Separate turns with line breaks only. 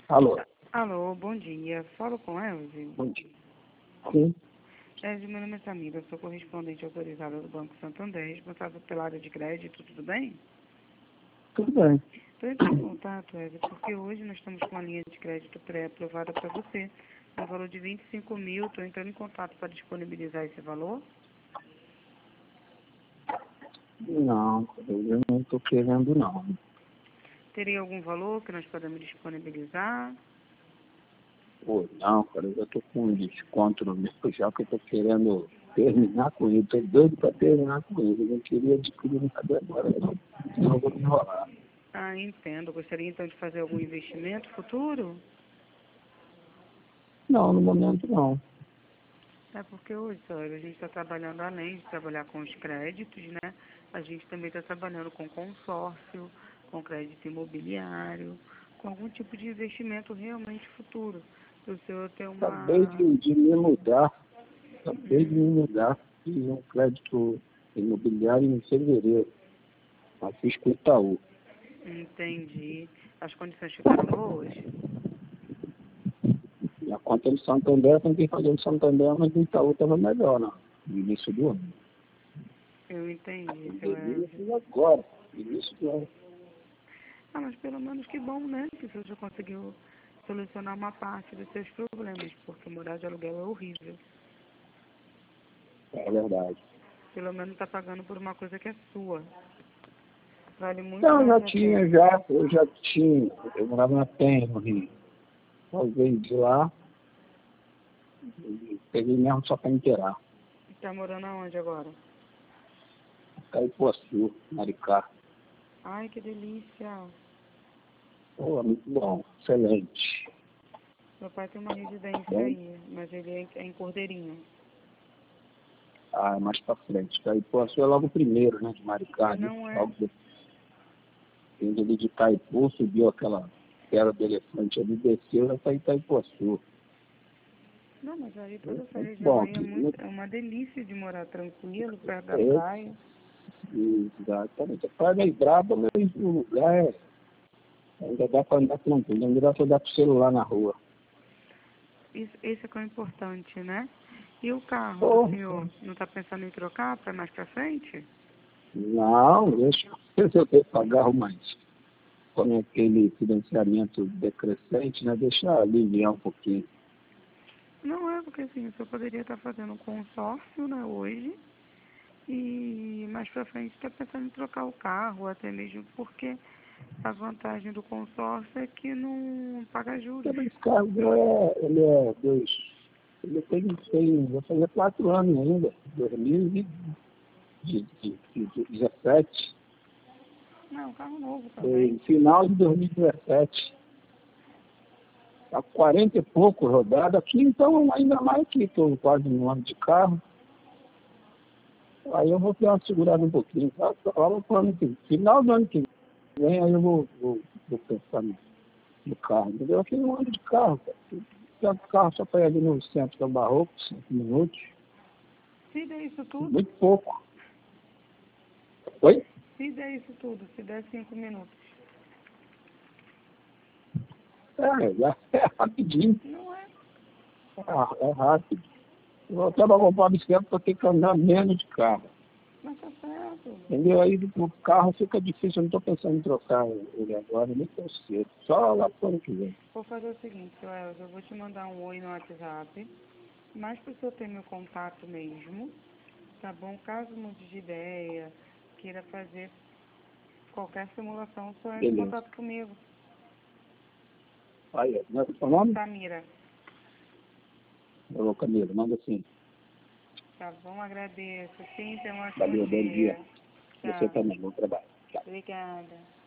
Alô?
Alô, bom dia. Falo com Elze.
Bom dia. Sim,
Elze, meu nome é Samira, sou correspondente autorizada do Banco Santander, responsável pela área de crédito, tudo bem?
tudo bem.
Estou entrando em contato, Elze, porque hoje nós estamos com uma linha de crédito pré-aprovada para você, no valor de 25 mil. Estou entrando em contato para disponibilizar esse valor.
Não, eu não estou querendo não.
Teria algum valor que nós podemos disponibilizar?
Pô, não, cara, eu já estou com um desconto no meu, já que eu estou querendo terminar com ele. Estou doido para terminar com ele. Eu não queria adquirir nada agora, não. Senão eu vou me enrolar.
Ah, entendo. Gostaria então de fazer algum investimento futuro?
Não, no momento não.
É porque hoje, senhora, a gente está trabalhando, além de trabalhar com os créditos, né? A gente também está trabalhando com consórcio, com crédito imobiliário, com algum tipo de investimento realmente futuro. Se o senhor tem
Acabei
uma...
de me mudar. Acabei de me mudar. Fiz um crédito imobiliário em fevereiro. Mas fiz com o Itaú.
Entendi. As condições ficaram boas?
E a conta do Santander, eu tentei fazer no Santander, mas o Itaú estava melhor, né? No início do ano.
Eu entendi, seu
Eu
Elvio.
fiz agora, no início do ano.
Ah, mas pelo menos que bom, né? Que o senhor já conseguiu solucionar uma parte dos seus problemas, porque morar de aluguel é horrível.
É verdade.
Pelo menos está pagando por uma coisa que é sua. Vale muito
Não,
mais
já
a
tinha,
pena.
eu morava na Penha, no Rio. Eu veio de lá, e peguei mesmo só para inteirar.
Tá morando aonde agora?
Caipoaçu, Maricá.
Ai, que delícia.
Pô, muito bom, excelente.
Meu pai tem uma residência
Bem,
aí, mas ele é em Cordeirinho.
mais para frente. Caipoaçu é logo o primeiro, né, de Maricá. Ali,
Não é?
logo vindo ali de Itaipu, subiu aquela pedra do elefante ali, desceu, já está em Itaipuaçu.
Não, mas aí
É
toda essa
muito
região
bom
aí
aqui.
é uma delícia de morar tranquilo, perto da
É,
praia.
exatamente. A praia é braba, mas o lugar ainda dá para andar tranquilo, ainda dá para andar com o celular na rua.
Esse é que é o importante, né? E o carro do
Porra,
senhor, não está pensando em trocar para mais para frente?
não, deixa eu pagar mais. Com aquele financiamento decrescente, né? Deixa aliviar um pouquinho.
Não é, porque assim, o senhor poderia estar fazendo um consórcio, né, hoje, e mais para frente está pensando em trocar o carro, até mesmo porque a vantagem do consórcio é que não paga juros.
Também esse carro ele é dois. Ele vai fazer 4 anos ainda, 2017.
Não, carro novo
Foi no
também.
final de 2017. Está 40 e pouco rodado aqui, então ainda mais que estou quase um ano de carro. Aí eu vou dar uma segurada um pouquinho. Fala para o ano que final do ano que vem, aí eu vou pensar no carro, entendeu? Aqui um ano de carro, cara. Tem carro só para ir ali no centro da Barroco, 5 minutos.
Se der isso tudo,
Muito pouco. Oi?
se der isso tudo, se der 5 minutos.
É rapidinho.
Não é,
É rápido. Eu até para comprar uma bicicleta para ter que andar menos de carro.
mas tá certo.
Entendeu? Aí o carro fica difícil, eu não estou pensando em trocar ele agora, nem tão cedo. Só lá para o ano que vem.
Vou fazer o seguinte, seu Elza, eu vou te mandar um oi no WhatsApp, mas para o senhor ter meu contato mesmo, tá bom? Caso mude de ideia, queira fazer qualquer simulação, só entre em
Beleza.
contato comigo.
Aí, não é o seu nome?
Samira,
Ô, Camilo, manda assim.
tá bom? Agradeço. Sim, tenha um ótimo
Valeu, bom dia.
dia.
Você
Tchau.
também, bom trabalho. Tchau.
Obrigada.